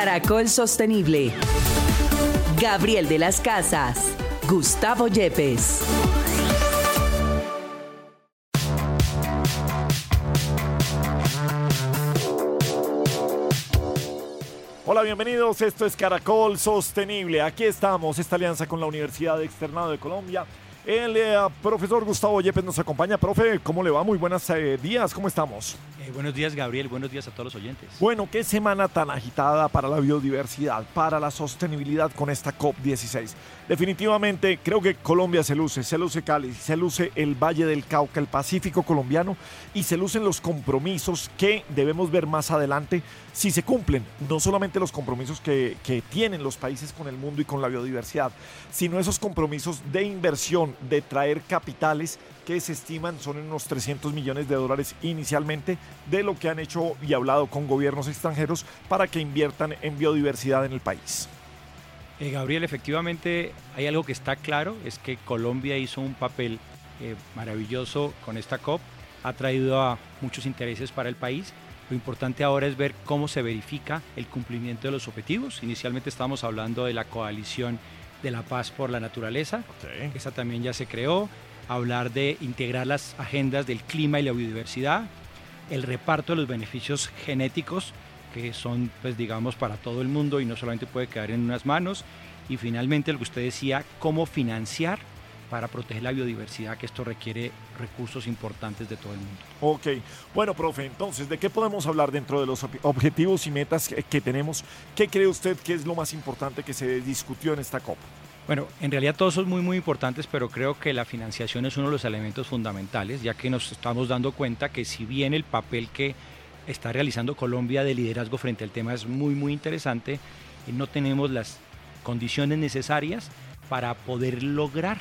Caracol Sostenible. Gabriel de las Casas, Gustavo Yepes. Hola, bienvenidos. Esto es Caracol Sostenible. Aquí estamos, esta alianza con la Universidad Externado de Colombia. El profesor Gustavo Yepes nos acompaña. Profe, ¿cómo le va? Muy buenos días, ¿cómo estamos? Buenos días, Gabriel, buenos días a todos los oyentes. Bueno, qué semana tan agitada para la biodiversidad, para la sostenibilidad con esta COP16. Definitivamente creo que Colombia se luce Cali, se luce el Valle del Cauca, el Pacífico colombiano, y se lucen los compromisos que debemos ver más adelante si se cumplen. No solamente los compromisos que tienen los países con el mundo y con la biodiversidad, sino esos compromisos de inversión, de traer capitales que se estiman son en unos $300 millones inicialmente, de lo que han hecho y hablado con gobiernos extranjeros para que inviertan en biodiversidad en el país. Gabriel, efectivamente hay algo que está claro, es que Colombia hizo un papel maravilloso con esta COP, ha traído a muchos intereses para el país. Lo importante ahora es ver cómo se verifica el cumplimiento de los objetivos. Inicialmente estábamos hablando de la coalición de la paz por la naturaleza, esa también ya se creó. Hablar de integrar las agendas del clima y la biodiversidad, el reparto de los beneficios genéticos que son, pues digamos, para todo el mundo y no solamente puede quedar en unas manos, y finalmente lo que usted decía, cómo financiar para proteger la biodiversidad, que esto requiere recursos importantes de todo el mundo. Ok, bueno, profe, entonces, ¿de qué podemos hablar dentro de los objetivos y metas que tenemos? ¿Qué cree usted que es lo más importante que se discutió en esta COP? Bueno, en realidad todos son muy importantes, pero creo que la financiación es uno de los elementos fundamentales, ya que nos estamos dando cuenta que si bien el papel que está realizando Colombia de liderazgo frente al tema es muy interesante, no tenemos las condiciones necesarias para poder lograr,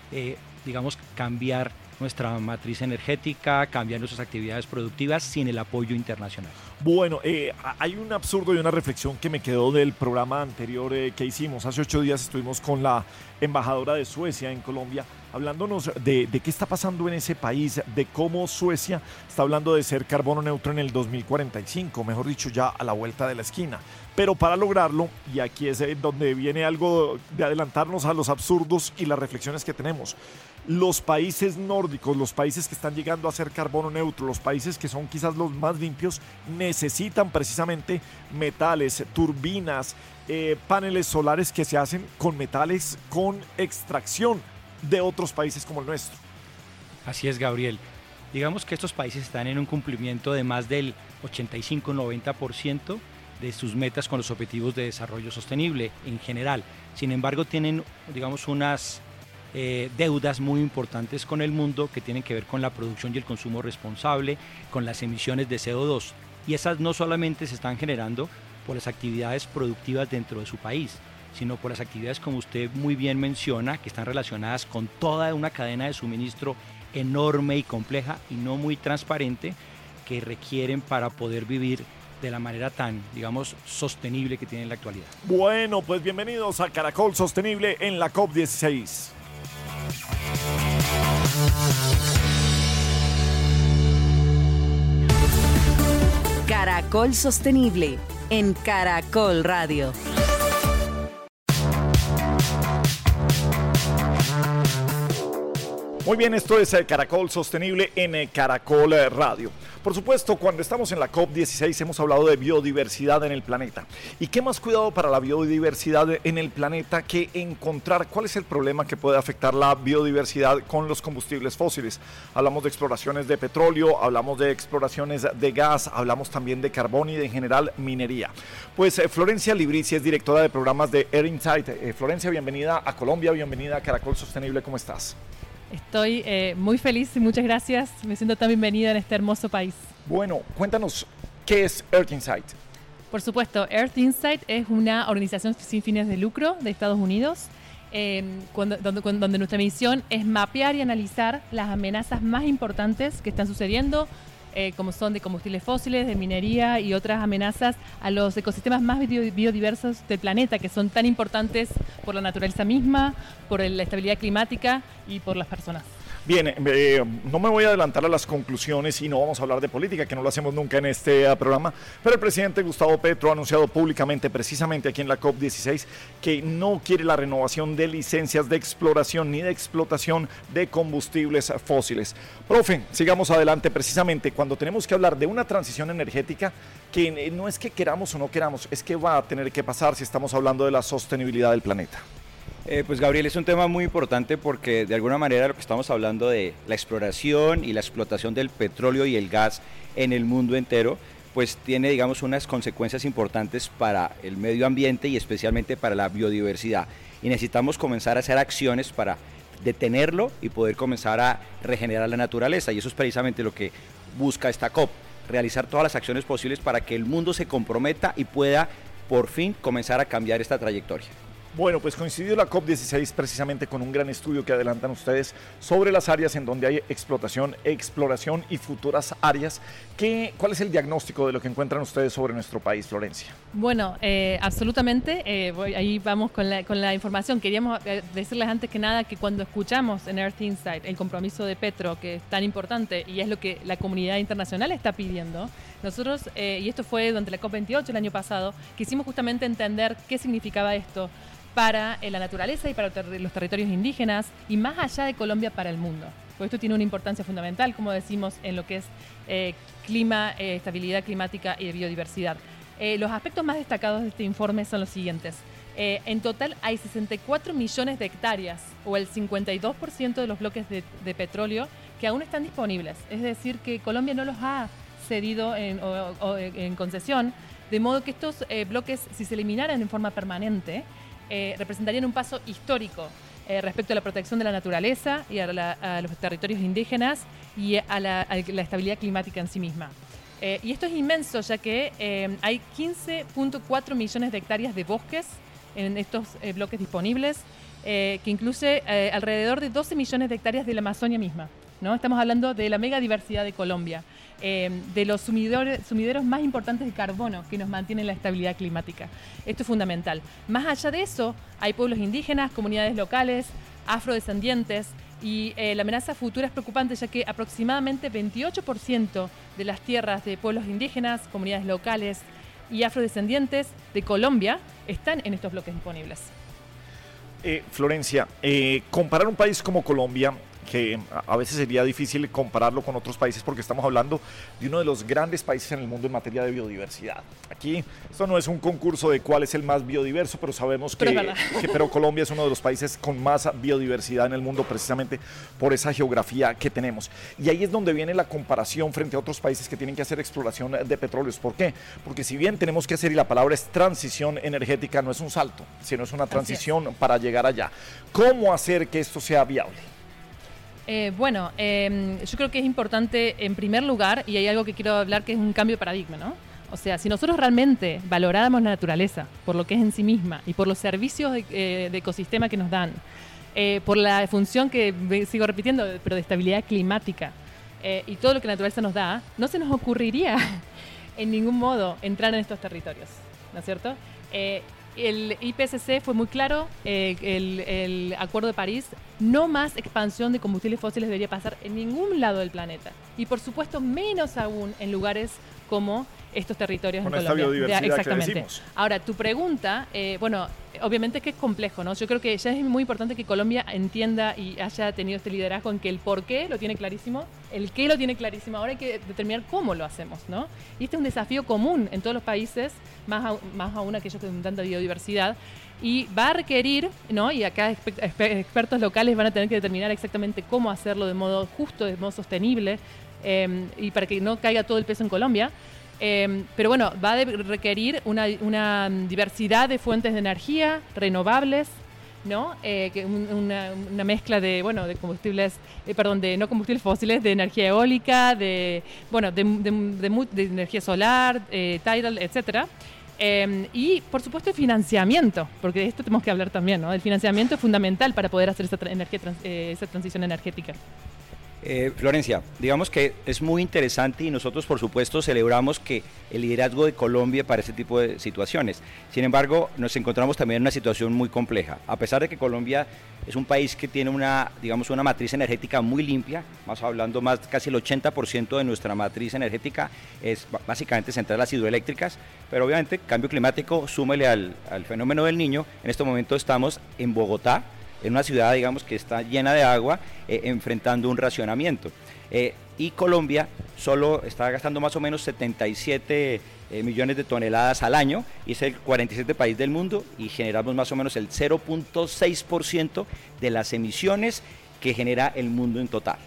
digamos, cambiar nuestra matriz energética, cambiar nuestras actividades productivas sin el apoyo internacional. Bueno, hay un absurdo y una reflexión que me quedó del programa anterior que hicimos. Hace 8 días estuvimos con la embajadora de Suecia en Colombia, hablándonos de qué está pasando en ese país, de cómo Suecia está hablando de ser carbono neutro en el 2045, mejor dicho, ya a la vuelta de la esquina. Pero para lograrlo, y aquí es donde viene algo de adelantarnos a los absurdos y las reflexiones que tenemos, los países nórdicos, los países que están llegando a ser carbono neutro, los países que son quizás los más limpios, necesitan precisamente metales, turbinas, paneles solares que se hacen con metales con extracción de otros países como el nuestro. Así es, Gabriel. Digamos que estos países están en un cumplimiento de más del 85-90% de sus metas con los objetivos de desarrollo sostenible en general. Sin embargo, tienen, digamos, unas deudas muy importantes con el mundo que tienen que ver con la producción y el consumo responsable, con las emisiones de CO2. Y esas no solamente se están generando por las actividades productivas dentro de su país, sino por las actividades, como usted muy bien menciona, que están relacionadas con toda una cadena de suministro enorme y compleja y no muy transparente que requieren para poder vivir de la manera tan, digamos, sostenible que tiene en la actualidad. Bueno, pues bienvenidos a Caracol Sostenible en la COP16. Caracol Sostenible en Caracol Radio. Muy bien, esto es Caracol Sostenible en Caracol Radio. Por supuesto, cuando estamos en la COP16 hemos hablado de biodiversidad en el planeta. ¿Y qué más cuidado para la biodiversidad en el planeta que encontrar cuál es el problema que puede afectar la biodiversidad con los combustibles fósiles? Hablamos de exploraciones de petróleo, hablamos de exploraciones de gas, hablamos también de carbón y de en general minería. Pues Florencia Librici es directora de programas de Earth Insight. Florencia, bienvenida a Colombia, bienvenida a Caracol Sostenible, ¿cómo estás? Estoy muy feliz y muchas gracias. Me siento tan bienvenida en este hermoso país. Bueno, cuéntanos, ¿qué es Earth Insight? Por supuesto, Earth Insight es una organización sin fines de lucro de Estados Unidos, donde nuestra misión es mapear y analizar las amenazas más importantes que están sucediendo, como son de combustibles fósiles, de minería y otras amenazas a los ecosistemas más biodiversos del planeta, que son tan importantes por la naturaleza misma, por la estabilidad climática y por las personas. Bien, no me voy a adelantar a las conclusiones y no vamos a hablar de política, que no lo hacemos nunca en este programa, pero el presidente Gustavo Petro ha anunciado públicamente, precisamente aquí en la COP16, que no quiere la renovación de licencias de exploración ni de explotación de combustibles fósiles. Profe, sigamos adelante. Precisamente cuando tenemos que hablar de una transición energética, que no es que queramos o no queramos, es que va a tener que pasar si estamos hablando de la sostenibilidad del planeta. Pues Gabriel, es un tema muy importante porque de alguna manera lo que estamos hablando de la exploración y la explotación del petróleo y el gas en el mundo entero, pues tiene, digamos, unas consecuencias importantes para el medio ambiente y especialmente para la biodiversidad. Y necesitamos comenzar a hacer acciones para detenerlo y poder comenzar a regenerar la naturaleza. Y eso es precisamente lo que busca esta COP, realizar todas las acciones posibles para que el mundo se comprometa y pueda por fin comenzar a cambiar esta trayectoria. Bueno, pues coincidió la COP16 precisamente con un gran estudio que adelantan ustedes sobre las áreas en donde hay explotación, exploración y futuras áreas. ¿Cuál es el diagnóstico de lo que encuentran ustedes sobre nuestro país, Florencia? Bueno, absolutamente, ahí vamos con la información. Queríamos decirles antes que nada que cuando escuchamos en Earth Insight el compromiso de Petro, que es tan importante y es lo que la comunidad internacional está pidiendo, nosotros, y esto fue durante la COP28 el año pasado, quisimos justamente entender qué significaba esto para la naturaleza y para los territorios indígenas y más allá de Colombia para el mundo. Porque esto tiene una importancia fundamental, como decimos, en lo que es clima, estabilidad climática y biodiversidad. Los aspectos más destacados de este informe son los siguientes. En total hay 64 millones de hectáreas o el 52% de los bloques de petróleo que aún están disponibles. Es decir, que Colombia no los ha cedido en concesión, de modo que estos bloques, si se eliminaran en forma permanente, representarían un paso histórico respecto a la protección de la naturaleza y a los territorios indígenas y a la estabilidad climática en sí misma. Y esto es inmenso, ya que hay 15.4 millones de hectáreas de bosques en estos bloques disponibles, que incluye alrededor de 12 millones de hectáreas de la Amazonia misma, ¿no? Estamos hablando de la megadiversidad de Colombia, de los sumideros más importantes de carbono que nos mantienen la estabilidad climática. Esto es fundamental. Más allá de eso, hay pueblos indígenas, comunidades locales, afrodescendientes, y la amenaza futura es preocupante, ya que aproximadamente 28% de las tierras de pueblos indígenas, comunidades locales y afrodescendientes de Colombia están en estos bloques disponibles. Florencia, comparar un país como Colombia, que a veces sería difícil compararlo con otros países porque estamos hablando de uno de los grandes países en el mundo en materia de biodiversidad. Aquí esto no es un concurso de cuál es el más biodiverso, pero sabemos pero Colombia es uno de los países con más biodiversidad en el mundo precisamente por esa geografía que tenemos. Y ahí es donde viene la comparación frente a otros países que tienen que hacer exploración de petróleos. ¿Por qué? Porque si bien tenemos que hacer, y la palabra es transición energética, no es un salto, sino es una transición para llegar allá. ¿Cómo hacer que esto sea viable? Yo creo que es importante, en primer lugar, y hay algo que quiero hablar que es un cambio de paradigma, ¿no? O sea, si nosotros realmente valoráramos la naturaleza por lo que es en sí misma y por los servicios de ecosistema que nos dan, por la función que sigo repitiendo, pero de estabilidad climática y todo lo que la naturaleza nos da, no se nos ocurriría en ningún modo entrar en estos territorios, ¿no es cierto? El IPCC fue muy claro, el Acuerdo de París, no más expansión de combustibles fósiles debería pasar en ningún lado del planeta. Y por supuesto, menos aún en lugares como estos territorios en Colombia. Con esta biodiversidad exactamente. que decimos. Ahora, tu pregunta, obviamente es que es complejo, ¿no? Yo creo que ya es muy importante que Colombia entienda y haya tenido este liderazgo en que el por qué lo tiene clarísimo, el qué lo tiene clarísimo, ahora hay que determinar cómo lo hacemos, ¿no? Y este es un desafío común en todos los países, más aún aquellos con tanta biodiversidad, y va a requerir, ¿no? Y acá expertos locales van a tener que determinar exactamente cómo hacerlo de modo justo, de modo sostenible, y para que no caiga todo el peso en Colombia. Pero bueno, va a requerir una diversidad de fuentes de energía renovables, ¿no? Una mezcla de combustibles, de no combustibles fósiles, de energía eólica, de energía solar, tidal, etcétera. Y por supuesto el financiamiento, porque de esto tenemos que hablar también, ¿no? El financiamiento es fundamental para poder hacer esa transición energética. Florencia, digamos que es muy interesante y nosotros por supuesto celebramos que el liderazgo de Colombia para este tipo de situaciones. Sin embargo, nos encontramos también en una situación muy compleja. A pesar de que Colombia es un país que tiene una matriz energética muy limpia, más hablando más casi el 80% de nuestra matriz energética es básicamente centrales hidroeléctricas, pero obviamente cambio climático, súmele al fenómeno del Niño. En este momento estamos en Bogotá, en una ciudad, digamos, que está llena de agua, enfrentando un racionamiento. Y Colombia solo está gastando más o menos 77 millones de toneladas al año, y es el 47 país del mundo, y generamos más o menos el 0.6% de las emisiones que genera el mundo en total.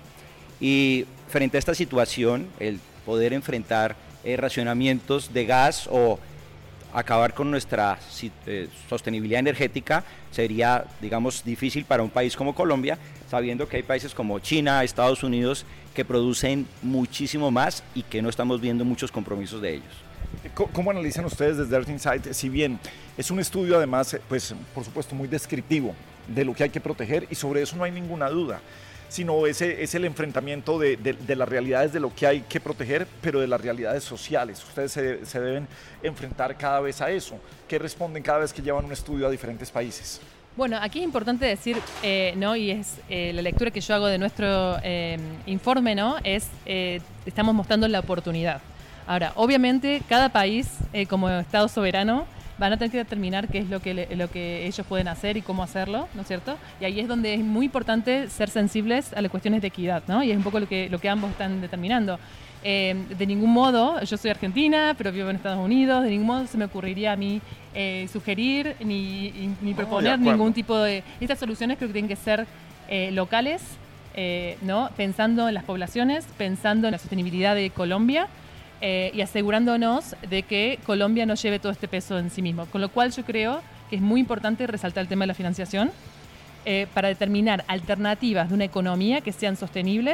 Y frente a esta situación, el poder enfrentar racionamientos de gas o acabar con nuestra sostenibilidad energética sería, digamos, difícil para un país como Colombia, sabiendo que hay países como China, Estados Unidos, que producen muchísimo más y que no estamos viendo muchos compromisos de ellos. ¿Cómo analizan ustedes desde Earth Insight? Si bien es un estudio además, pues por supuesto muy descriptivo de lo que hay que proteger, y sobre eso no hay ninguna duda, sino es el enfrentamiento de las realidades de lo que hay que proteger, pero de las realidades sociales. Ustedes se deben enfrentar cada vez a eso. ¿Qué responden cada vez que llevan un estudio a diferentes países? Bueno, aquí es importante decir, ¿no? Y es la lectura que yo hago de nuestro informe, ¿no? Es, estamos mostrando la oportunidad. Ahora, obviamente, cada país, como Estado soberano, van a tener que determinar qué es lo que ellos pueden hacer y cómo hacerlo, ¿no es cierto? Y ahí es donde es muy importante ser sensibles a las cuestiones de equidad, ¿no? Y es un poco lo que ambos están determinando. De ningún modo, yo soy argentina, pero vivo en Estados Unidos, de ningún modo se me ocurriría a mí sugerir ni proponer ningún tipo de... Estas soluciones creo que tienen que ser locales, ¿no? Pensando en las poblaciones, pensando en la sostenibilidad de Colombia, y asegurándonos de que Colombia no lleve todo este peso en sí mismo. Con lo cual yo creo que es muy importante resaltar el tema de la financiación para determinar alternativas de una economía que sean sostenibles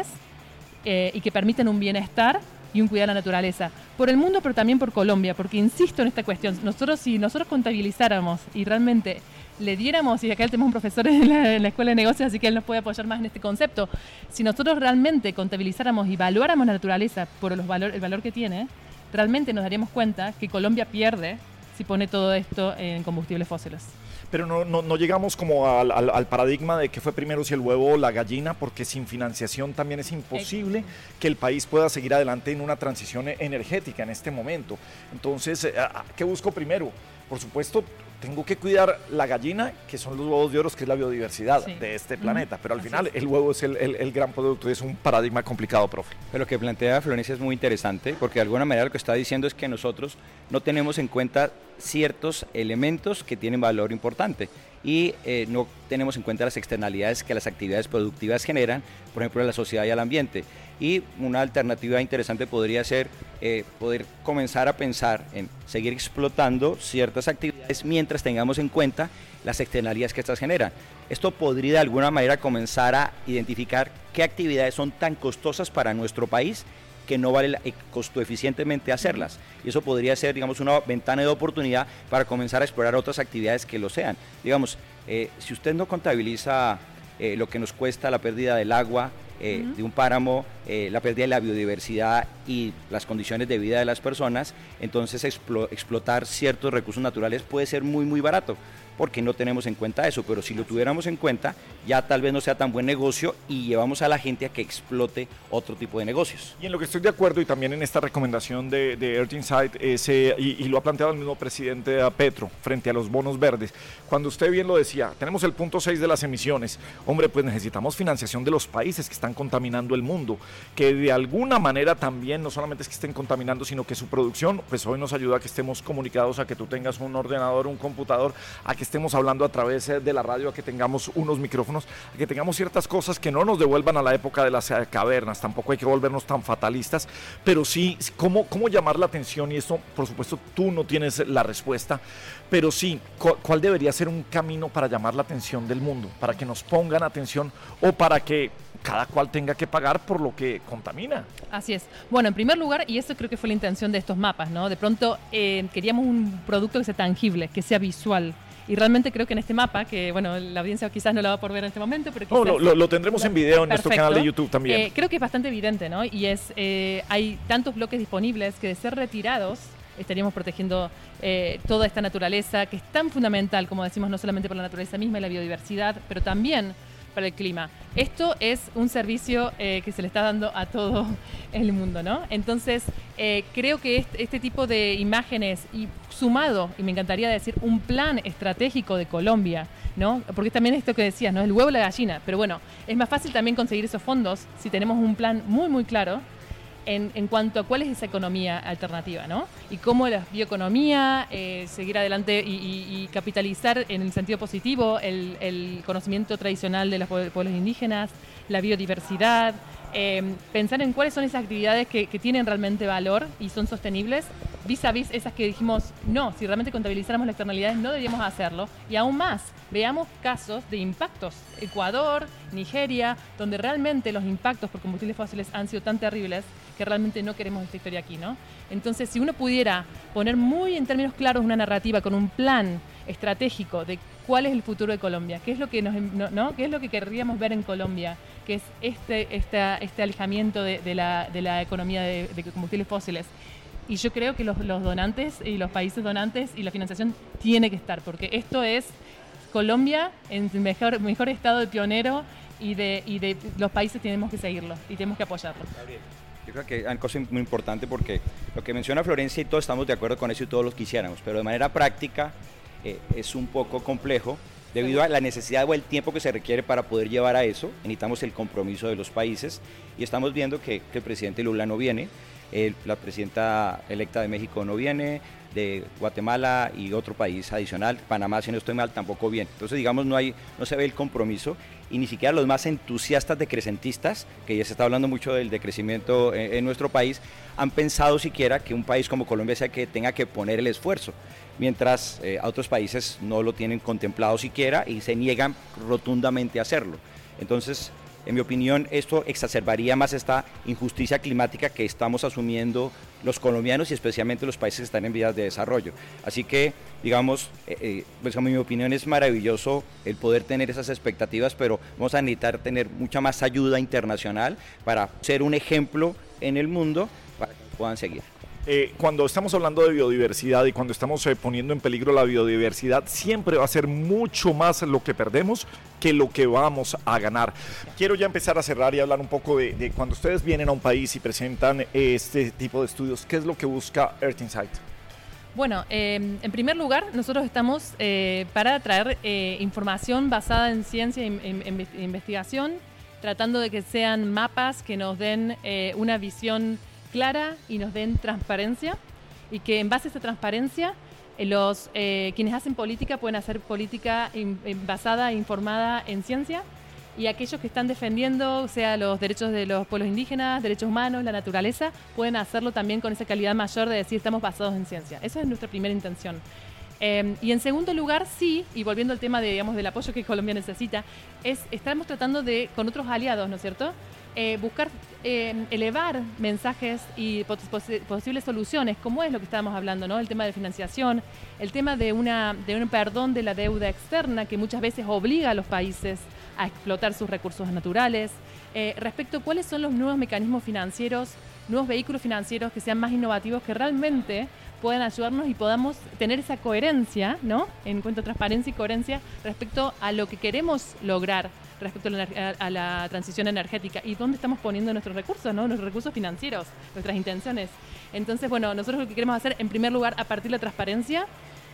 y que permitan un bienestar y un cuidado de la naturaleza. Por el mundo, pero también por Colombia, porque insisto en esta cuestión, si nosotros contabilizáramos y realmente le diéramos, y acá tenemos un profesor en la Escuela de Negocios, así que él nos puede apoyar más en este concepto, si nosotros realmente contabilizáramos y evaluáramos la naturaleza por el valor que tiene, realmente nos daríamos cuenta que Colombia pierde si pone todo esto en combustibles fósiles. Pero no llegamos como al paradigma de que fue primero si el huevo o la gallina, porque sin financiación también es imposible que el país pueda seguir adelante en una transición energética en este momento. Entonces, ¿qué busco primero? Por supuesto, tengo que cuidar la gallina, que son los huevos de oro, que es la biodiversidad de este planeta, pero al final el huevo es el gran producto y es un paradigma complicado, profe. Pero lo que plantea Florencia es muy interesante, porque de alguna manera lo que está diciendo es que nosotros no tenemos en cuenta ciertos elementos que tienen valor importante y no tenemos en cuenta las externalidades que las actividades productivas generan, por ejemplo, a la sociedad y al ambiente. Y una alternativa interesante podría ser poder comenzar a pensar en seguir explotando ciertas actividades mientras tengamos en cuenta las externalidades que estas generan. Esto podría de alguna manera comenzar a identificar qué actividades son tan costosas para nuestro país que no vale costo eficientemente hacerlas. Y eso podría ser, digamos, una ventana de oportunidad para comenzar a explorar otras actividades que lo sean. Digamos, si usted no contabiliza lo que nos cuesta la pérdida del agua, de un páramo, la pérdida de la biodiversidad y las condiciones de vida de las personas, entonces explotar ciertos recursos naturales puede ser muy, muy barato, porque no tenemos en cuenta eso, pero si lo tuviéramos en cuenta, ya tal vez no sea tan buen negocio y llevamos a la gente a que explote otro tipo de negocios. Y en lo que estoy de acuerdo, y también en esta recomendación de Earth Insight, y lo ha planteado el mismo presidente Petro frente a los bonos verdes, cuando usted bien lo decía, tenemos el punto 6 de las emisiones, hombre, pues necesitamos financiación de los países que están contaminando el mundo, que de alguna manera también, no solamente es que estén contaminando, sino que su producción, pues hoy nos ayuda a que estemos comunicados, a que tú tengas un ordenador, un computador, a que estemos hablando a través de la radio, a que tengamos unos micrófonos, a que tengamos ciertas cosas que no nos devuelvan a la época de las cavernas. Tampoco hay que volvernos tan fatalistas, pero sí, ¿cómo llamar la atención? Y esto, por supuesto, tú no tienes la respuesta, pero sí, ¿cuál debería ser un camino para llamar la atención del mundo? Para que nos pongan atención o para que cada cual tenga que pagar por lo que contamina. Así es. Bueno, en primer lugar, y eso creo que fue la intención de estos mapas, ¿no? De pronto queríamos un producto que sea tangible, que sea visual. Y realmente creo que en este mapa, que bueno, la audiencia quizás no lo va a poder ver en este momento, pero lo tendremos en video en nuestro canal de YouTube también. Creo que es bastante evidente, ¿no? Y hay tantos bloques disponibles que de ser retirados estaríamos protegiendo toda esta naturaleza que es tan fundamental, como decimos, no solamente por la naturaleza misma y la biodiversidad, pero también para el clima. Esto es un servicio que se le está dando a todo el mundo, ¿no? Entonces, creo que este tipo de imágenes y sumado, y me encantaría decir, un plan estratégico de Colombia, ¿no? Porque también esto que decías, ¿no? El huevo y la gallina. Pero bueno, es más fácil también conseguir esos fondos si tenemos un plan muy, muy claro en cuanto a cuál es esa economía alternativa, ¿no? Y cómo la bioeconomía, seguir adelante y capitalizar en el sentido positivo el conocimiento tradicional de los pueblos indígenas, la biodiversidad, pensar en cuáles son esas actividades que tienen realmente valor y son sostenibles, vis a vis esas que dijimos, no, si realmente contabilizáramos las externalidades no deberíamos hacerlo, y aún más, veamos casos de impactos, Ecuador, Nigeria, donde realmente los impactos por combustibles fósiles han sido tan terribles que realmente no queremos esta historia aquí, ¿no? Entonces, si uno pudiera poner muy en términos claros una narrativa con un plan estratégico de cuál es el futuro de Colombia, qué es lo que qué es lo que querríamos ver en Colombia, que es este alejamiento de la economía de combustibles fósiles. Y yo creo que los donantes y los países donantes y la financiación tiene que estar, porque esto es Colombia en su mejor estado de pionero y de los países tenemos que seguirlo y tenemos que apoyarlo. Gabriel, yo creo que hay una cosa muy importante, porque lo que menciona Florencia y todos estamos de acuerdo con eso y todos los quisiéramos, pero de manera práctica es un poco complejo debido a la necesidad o el tiempo que se requiere para poder llevar a eso. Necesitamos el compromiso de los países y estamos viendo que el presidente Lula no viene, la presidenta electa de México no viene, de Guatemala y otro país adicional, Panamá, si no estoy mal, tampoco viene. Entonces, digamos, no se ve el compromiso, y ni siquiera los más entusiastas decrecentistas, que ya se está hablando mucho del decrecimiento en nuestro país, han pensado siquiera que un país como Colombia sea que tenga que poner el esfuerzo, mientras a otros países no lo tienen contemplado siquiera y se niegan rotundamente a hacerlo. Entonces, en mi opinión, esto exacerbaría más esta injusticia climática que estamos asumiendo los colombianos y especialmente los países que están en vías de desarrollo. Así que, digamos, pues en mi opinión es maravilloso el poder tener esas expectativas, pero vamos a necesitar tener mucha más ayuda internacional para ser un ejemplo en el mundo para que puedan seguir. Cuando estamos hablando de biodiversidad y cuando estamos poniendo en peligro la biodiversidad, siempre va a ser mucho más lo que perdemos que lo que vamos a ganar. Quiero ya empezar a cerrar y hablar un poco de cuando ustedes vienen a un país y presentan este tipo de estudios, ¿qué es lo que busca Earth Insight? Bueno, en primer lugar, nosotros estamos para traer información basada en ciencia e investigación, tratando de que sean mapas que nos den una visión clara y nos den transparencia, y que en base a esa transparencia quienes hacen política pueden hacer política basada e informada en ciencia, y aquellos que están defendiendo, sea los derechos de los pueblos indígenas, derechos humanos, la naturaleza, pueden hacerlo también con esa calidad mayor de decir estamos basados en ciencia. Esa es nuestra primera intención. Y en segundo lugar, sí, y volviendo al tema del apoyo que Colombia necesita, estamos tratando de, con otros aliados, ¿no es cierto?, buscar elevar mensajes y posibles soluciones, como es lo que estábamos hablando, ¿no? El tema de financiación, el tema de un perdón de la deuda externa que muchas veces obliga a los países a explotar sus recursos naturales, respecto a cuáles son los nuevos mecanismos financieros, nuevos vehículos financieros que sean más innovativos, que realmente puedan ayudarnos y podamos tener esa coherencia, ¿no? En cuanto a transparencia y coherencia respecto a lo que queremos lograr respecto a la transición energética y dónde estamos poniendo nuestros recursos, ¿no? Nuestros recursos financieros, nuestras intenciones. Entonces, bueno, nosotros lo que queremos hacer, en primer lugar, a partir de la transparencia,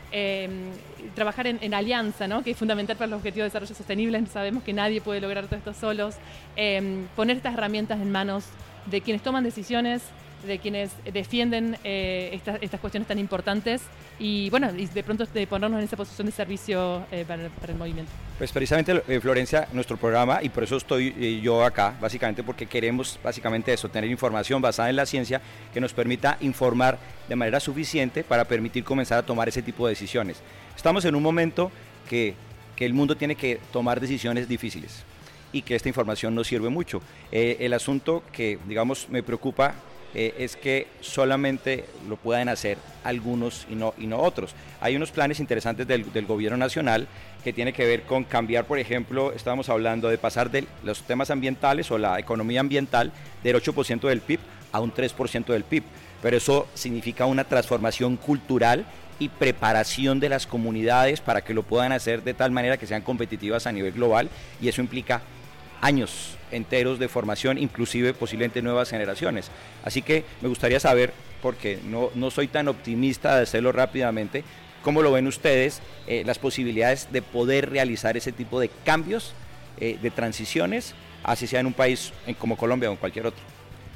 trabajar en alianza, ¿no? Que es fundamental para los objetivos de desarrollo sostenible. Sabemos que nadie puede lograr todo esto solos. Poner estas herramientas en manos de quienes toman decisiones, de quienes defienden estas cuestiones tan importantes, y bueno, y de pronto de ponernos en esa posición de servicio para el movimiento. Pues precisamente, Florencia, nuestro programa, y por eso estoy yo acá, básicamente porque queremos básicamente eso, tener información basada en la ciencia que nos permita informar de manera suficiente para permitir comenzar a tomar ese tipo de decisiones. Estamos en un momento que el mundo tiene que tomar decisiones difíciles y que esta información nos sirve mucho. El asunto que, digamos, me preocupa es que solamente lo puedan hacer algunos y no otros. Hay unos planes interesantes del gobierno nacional que tiene que ver con cambiar, por ejemplo, estábamos hablando de pasar de los temas ambientales o la economía ambiental del 8% del PIB a un 3% del PIB, pero eso significa una transformación cultural y preparación de las comunidades para que lo puedan hacer de tal manera que sean competitivas a nivel global, y eso implica años enteros de formación, inclusive posiblemente nuevas generaciones. Así que me gustaría saber, porque no soy tan optimista de hacerlo rápidamente, ¿cómo lo ven ustedes las posibilidades de poder realizar ese tipo de cambios, de transiciones, así sea en un país como Colombia o en cualquier otro?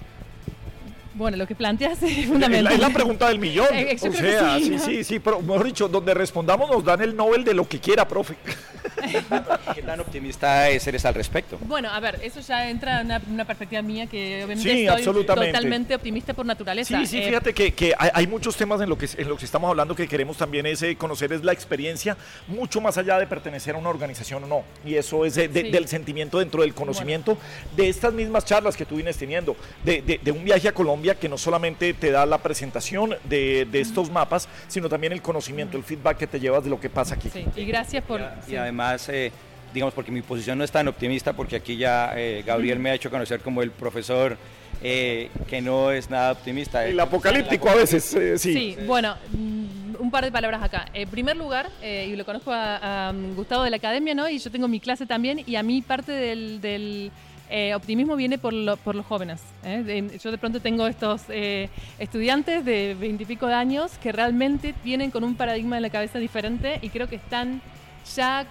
Bueno, lo que planteas es fundamental. Es la pregunta del millón. Yo O creo que sea, sí, ¿no? sí, pero mejor dicho, donde respondamos nos dan el Nobel de lo que quiera, profe. ¿Qué tan optimista eres al respecto? Bueno, a ver, eso ya entra en una perspectiva mía que obviamente Sí, soy absolutamente. totalmente optimista por naturaleza. Sí, fíjate que hay muchos temas en lo que estamos hablando que queremos también conocer es la experiencia, mucho más allá de pertenecer a una organización o no. Y eso es del sentimiento dentro del conocimiento, de estas mismas charlas que tú vienes teniendo, de un viaje a Colombia que no solamente te da la presentación de estos mapas, sino también el conocimiento, el feedback que te llevas de lo que pasa aquí. Sí, y gracias por... Y además, digamos, porque mi posición no es tan optimista, porque aquí ya Gabriel me ha hecho conocer como el profesor que no es nada optimista. El apocalíptico a veces, sí. Sí, bueno, un par de palabras acá. En primer lugar, y lo conozco a Gustavo de la academia, ¿no? Y yo tengo mi clase también, y a mí parte del optimismo viene por los jóvenes. Yo de pronto tengo estos estudiantes de 20 y pico de años que realmente vienen con un paradigma en la cabeza diferente y creo que están ya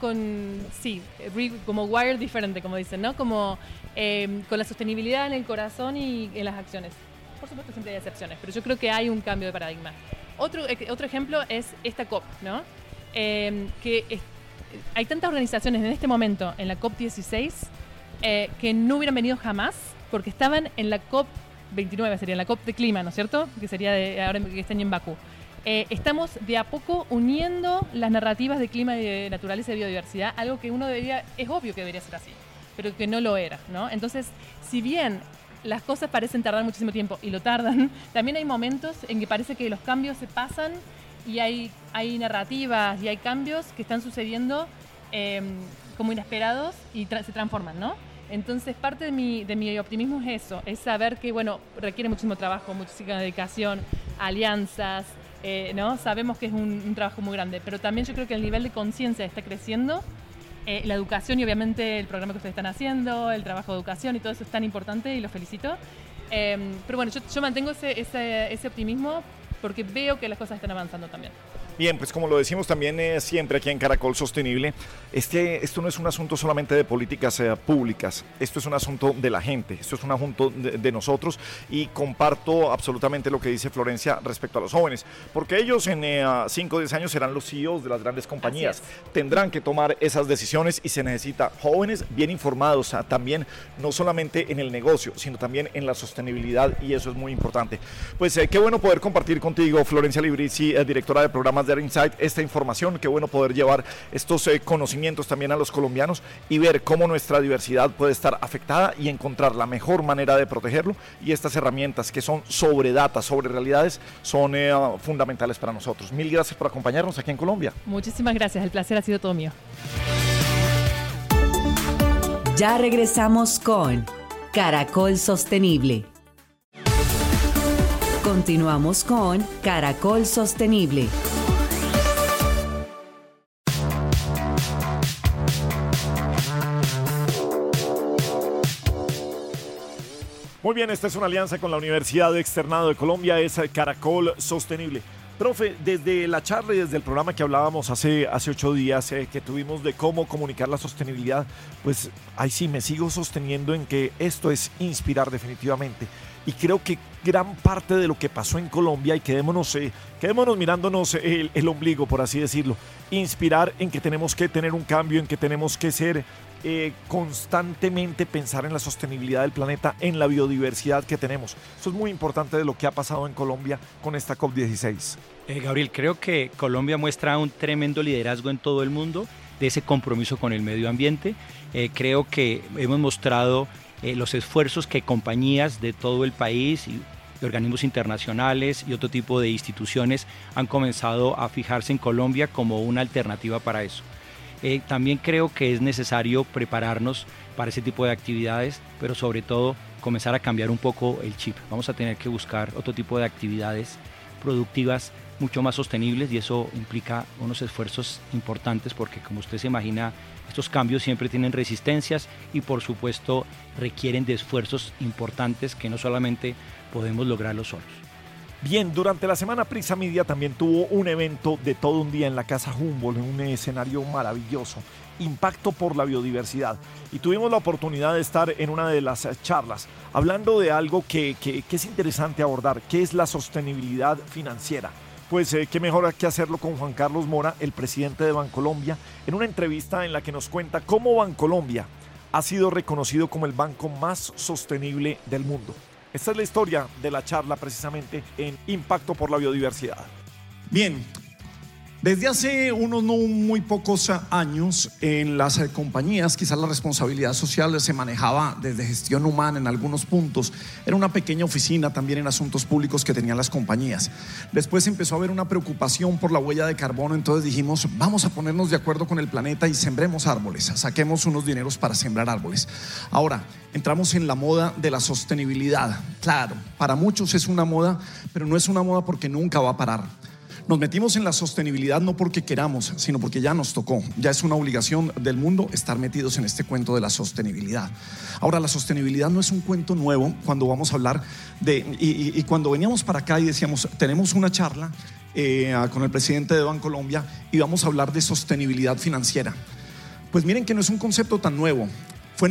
como wired diferente, como dicen, ¿no? Como con la sostenibilidad en el corazón y en las acciones. Por supuesto siempre hay excepciones, pero yo creo que hay un cambio de paradigma. Otro ejemplo es esta COP, ¿no? Hay tantas organizaciones en este momento en la COP16 que no hubieran venido jamás porque estaban en la COP29, sería en la COP de clima, ¿no es cierto? Que sería ahora que están en Bakú. Estamos de a poco uniendo las narrativas de clima y de naturaleza y de biodiversidad, algo que es obvio que debería ser así, pero que no lo era, ¿no? Entonces, si bien las cosas parecen tardar muchísimo tiempo y lo tardan, también hay momentos en que parece que los cambios se pasan y hay narrativas y hay cambios que están sucediendo como inesperados y se transforman, ¿no? Entonces, parte de mi optimismo es eso, es saber que, bueno, requiere muchísimo trabajo, muchísima dedicación, alianzas, ¿no? Sabemos que es un trabajo muy grande, pero también yo creo que el nivel de conciencia está creciendo, la educación y obviamente el programa que ustedes están haciendo, el trabajo de educación y todo eso es tan importante y los felicito. Pero bueno, yo mantengo ese optimismo porque veo que las cosas están avanzando también. Bien, pues como lo decimos también siempre aquí en Caracol Sostenible, esto no es un asunto solamente de políticas públicas, esto es un asunto de la gente, esto es un asunto de nosotros, y comparto absolutamente lo que dice Florencia respecto a los jóvenes, porque ellos en 5 o 10 años serán los CEOs de las grandes compañías, tendrán que tomar esas decisiones y se necesita jóvenes bien informados, también no solamente en el negocio, sino también en la sostenibilidad, y eso es muy importante. Pues qué bueno poder compartir contigo, Florencia Librizi, directora de programas de Air Insight, esta información, qué bueno poder llevar estos conocimientos también a los colombianos y ver cómo nuestra diversidad puede estar afectada y encontrar la mejor manera de protegerlo, y estas herramientas que son sobre data, sobre realidades, son fundamentales para nosotros. Mil gracias por acompañarnos aquí en Colombia. Muchísimas gracias, el placer ha sido todo mío. Ya regresamos con Caracol Sostenible. Continuamos con Caracol Sostenible. Muy bien, esta es una alianza con la Universidad de Externado de Colombia, es Caracol Sostenible. Profe, desde la charla y desde el programa que hablábamos hace 8 días que tuvimos de cómo comunicar la sostenibilidad, pues ahí sí me sigo sosteniendo en que esto es inspirar definitivamente. Y creo que gran parte de lo que pasó en Colombia, y quedémonos mirándonos el ombligo, por así decirlo, inspirar en que tenemos que tener un cambio, en que tenemos que ser constantemente pensar en la sostenibilidad del planeta, en la biodiversidad que tenemos. Eso es muy importante de lo que ha pasado en Colombia con esta COP16. Gabriel, creo que Colombia muestra un tremendo liderazgo en todo el mundo de ese compromiso con el medio ambiente. Creo que hemos mostrado los esfuerzos que compañías de todo el país y de organismos internacionales y otro tipo de instituciones han comenzado a fijarse en Colombia como una alternativa para eso. También creo que es necesario prepararnos para ese tipo de actividades, pero sobre todo comenzar a cambiar un poco el chip. Vamos a tener que buscar otro tipo de actividades productivas mucho más sostenibles y eso implica unos esfuerzos importantes porque, como usted se imagina, estos cambios siempre tienen resistencias y por supuesto requieren de esfuerzos importantes que no solamente podemos lograrlos solos. Bien, durante la semana Prisa Media también tuvo un evento de todo un día en la Casa Humboldt, en un escenario maravilloso, Impacto por la Biodiversidad. Y tuvimos la oportunidad de estar en una de las charlas hablando de algo que es interesante abordar, que es la sostenibilidad financiera. Pues qué mejor que hacerlo con Juan Carlos Mora, el presidente de Bancolombia, en una entrevista en la que nos cuenta cómo Bancolombia ha sido reconocido como el banco más sostenible del mundo. Esta es la historia de la charla precisamente en Impacto por la Biodiversidad. Bien, desde hace unos no muy pocos años en las compañías quizás la responsabilidad social se manejaba desde gestión humana en algunos puntos. Era una pequeña oficina también en asuntos públicos que tenían las compañías. Después empezó a haber una preocupación por la huella de carbono, entonces dijimos vamos a ponernos de acuerdo con el planeta y sembremos árboles, saquemos unos dineros para sembrar árboles. Ahora entramos en la moda de la sostenibilidad. Claro, para muchos es una moda, pero no es una moda porque nunca va a parar. Nos metimos en la sostenibilidad no porque queramos, sino porque ya nos tocó. Ya es una obligación del mundo estar metidos en este cuento de la sostenibilidad. Ahora, la sostenibilidad no es un cuento nuevo cuando vamos a hablar de... Y cuando veníamos para acá y decíamos, tenemos una charla con el presidente de Bancolombia y vamos a hablar de sostenibilidad financiera. Pues miren que no es un concepto tan nuevo. Fue en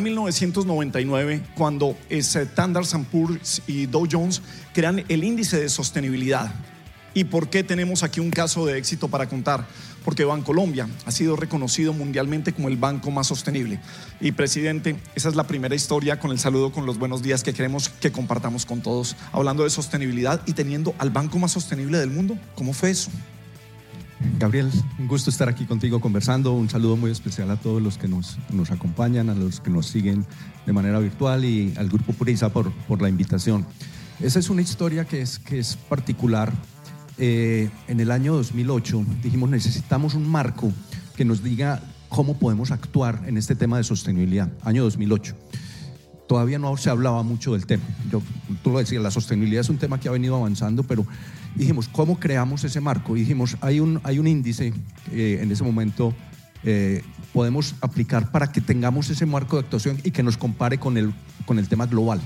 1999 cuando Standard & Poor's y Dow Jones crean el índice de sostenibilidad. ¿Y por qué tenemos aquí un caso de éxito para contar? Porque Bancolombia ha sido reconocido mundialmente como el banco más sostenible. Y presidente, esa es la primera historia con el saludo, con los buenos días que queremos que compartamos con todos, hablando de sostenibilidad y teniendo al banco más sostenible del mundo. ¿Cómo fue eso? Gabriel, un gusto estar aquí contigo conversando. Un saludo muy especial a todos los que nos acompañan, a los que nos siguen de manera virtual y al Grupo Prisa por la invitación. Esa es una historia que es particular. En el año 2008 dijimos necesitamos un marco que nos diga cómo podemos actuar en este tema de sostenibilidad. Año 2008. Todavía no se hablaba mucho del tema. Tú lo decías, la sostenibilidad es un tema que ha venido avanzando, pero dijimos, ¿cómo creamos ese marco? Y dijimos, hay un índice en ese momento podemos aplicar para que tengamos ese marco de actuación y que nos compare con el tema global.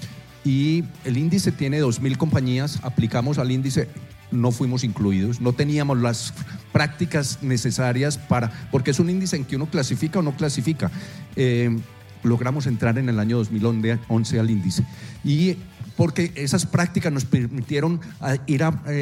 Y el índice tiene 2.000 compañías, aplicamos al índice, no fuimos incluidos, no teníamos las prácticas necesarias porque es un índice en que uno clasifica o no clasifica. Logramos entrar en el año 2011 al índice y porque esas prácticas nos permitieron ir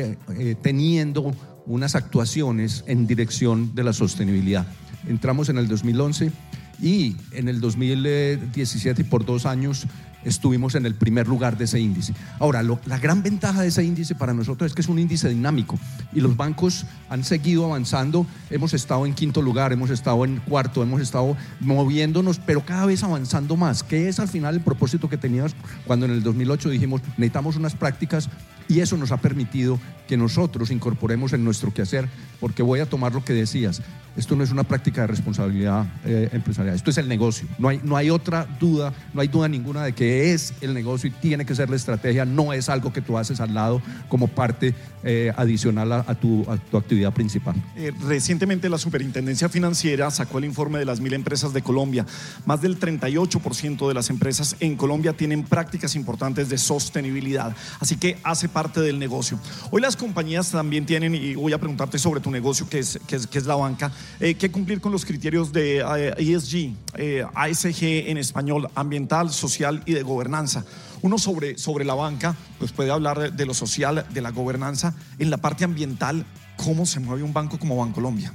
teniendo unas actuaciones en dirección de la sostenibilidad. Entramos en el 2011 y en el 2017 y por 2 años estuvimos en el primer lugar de ese índice. Ahora, la gran ventaja de ese índice para nosotros es que es un índice dinámico y los bancos han seguido avanzando. Hemos estado en 5º lugar, hemos estado en 4º, hemos estado moviéndonos, pero cada vez avanzando más, que es al final el propósito que teníamos cuando en el 2008 dijimos necesitamos unas prácticas y eso nos ha permitido que nosotros incorporemos en nuestro quehacer, porque voy a tomar lo que decías, esto no es una práctica de responsabilidad empresarial, esto es el negocio, no hay otra duda, no hay duda ninguna de que es el negocio y tiene que ser la estrategia, no es algo que tú haces al lado como parte adicional a tu actividad principal. Recientemente la Superintendencia Financiera sacó el informe de las 1.000 empresas de Colombia. Más del 38% de las empresas en Colombia tienen prácticas importantes de sostenibilidad, así que hace parte del negocio. Hoy las compañías también tienen, y voy a preguntarte sobre tu negocio que es la banca, que cumplir con los criterios de ESG, ASG en español, ambiental, social y de gobernanza. Uno sobre la banca, pues puede hablar de lo social, de la gobernanza. En la parte ambiental, ¿cómo se mueve un banco como Bancolombia?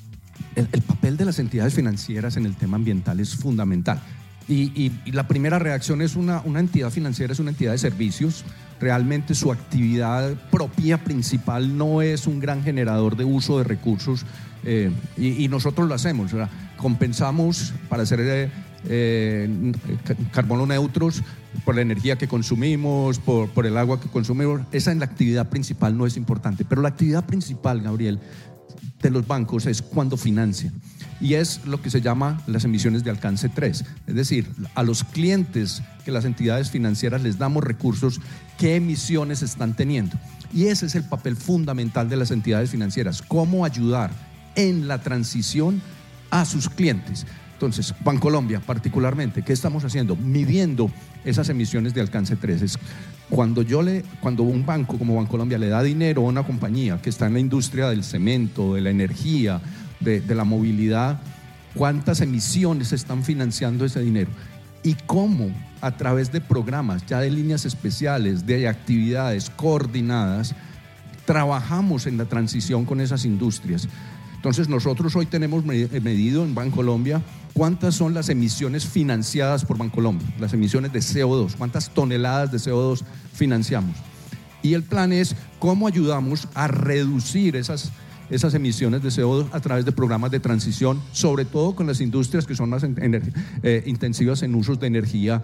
El papel de las entidades financieras en el tema ambiental es fundamental. Y la primera reacción es una entidad financiera, es una entidad de servicios. Realmente su actividad propia principal no es un gran generador de uso de recursos y nosotros lo hacemos, ¿verdad? Compensamos para hacer carbono neutros por la energía que consumimos, por el agua que consumimos. Esa en la actividad principal no es importante, pero la actividad principal, Gabriel, de los bancos es cuando financian, y es lo que se llama las emisiones de alcance 3, es decir, a los clientes que las entidades financieras les damos recursos, qué emisiones están teniendo, y ese es el papel fundamental de las entidades financieras, cómo ayudar en la transición a sus clientes. Entonces, Bancolombia particularmente, ¿qué estamos haciendo? Midiendo esas emisiones de alcance 3. Cuando un banco como Bancolombia le da dinero a una compañía que está en la industria del cemento, de la energía, de la movilidad, ¿cuántas emisiones están financiando ese dinero? Y cómo a través de programas, ya de líneas especiales, de actividades coordinadas, trabajamos en la transición con esas industrias. Entonces nosotros hoy tenemos medido en Bancolombia cuántas son las emisiones financiadas por Bancolombia, las emisiones de CO2, cuántas toneladas de CO2 financiamos. Y el plan es cómo ayudamos a reducir esas emisiones de CO2 a través de programas de transición, sobre todo con las industrias que son más intensivas en usos de energía